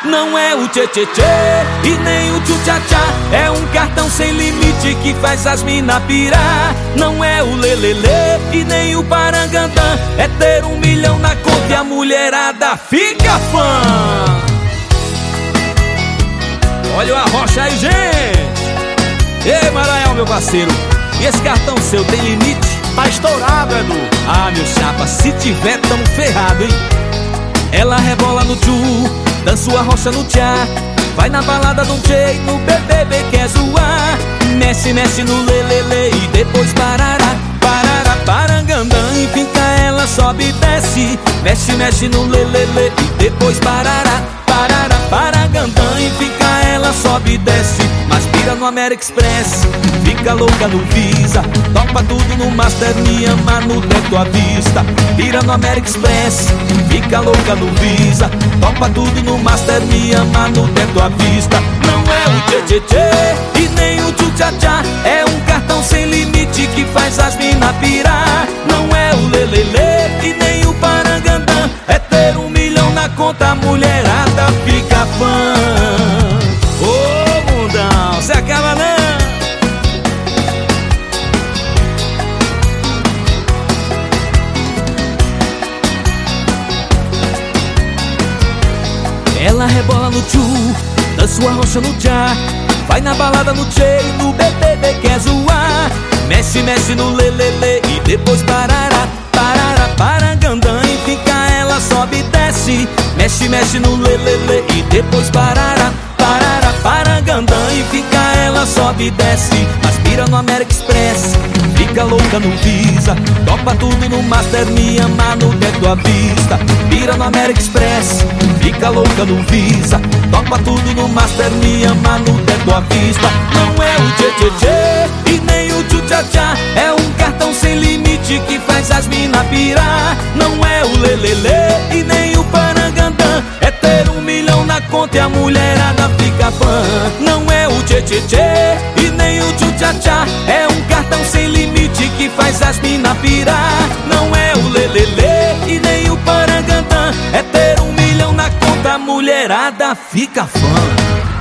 Não é o tchê-tchê-tchê e nem o tchu-tchá-tchá. É um cartão sem limite que faz as mina pirar. Não é o lelelê e nem o parangandã. É ter 1 milhão na conta e a mulherada fica fã. Olha o Arrocha aí, gente. Ei, Maranhão, meu parceiro, e esse cartão seu tem limite? Tá estourado, Edu. Ah, meu chapa, se tiver, tamo ferrado, hein? Ela rebola no tchu, dança o Arrocha no tchá. Vai na balada no tchê, no BBB quer zoar. Mexe, mexe no lelele e depois parará. Parará, parangandã e fica ela sobe e desce. Mexe, mexe no lelele e depois parará. Parará, parangandã e fica ela sobe e desce. Mas pira no American Express, fica louca no Visa. Topa tudo no Master, me ama no teto à vista. Pira no American Express, fica louca no Visa. Topa tudo no Master, me ama no teto à vista. Não é o tchê-tchê-tchê e nem o tchu-tchá-tchá. É um cartão sem limite que faz as mina pirar. Não é o lelelê e nem o parangandã. É ter 1 milhão na conta, a mulherada fica fã. Ô mundão, cê acaba não. Ela rebola no tchu, dança o Arrocha no tchá. Vai na balada no tchê, no BBB quer zoar. Mexe, mexe no lelele e depois parará. Parará, parangandã e fica ela sobe e desce. Mexe, mexe no lelele e depois parará. Parará, parangandã e fica ela sobe e desce. Mas pira no American Express, fica louca no Visa. Topa tudo no Master, me ama no teto à vista. Pira no American Express, fica louca no Visa. Topa tudo no Master, me ama no teto à vista. Não é o tchê-tchê-tchê e nem o tchu-tchá-tchá. É um cartão sem limite que faz as mina pirar. Não é o lelelê e nem o parangandã. É ter 1 milhão na conta e a mulherada fica fã. Não é o tchê-tchê-tchê e nem o tchu-tchá-tchá. É um cartão sem limite que faz as mina pirar. Não é o lelelê e nem o parangandã. É ter 1 milhão na conta, a mulherada fica fã.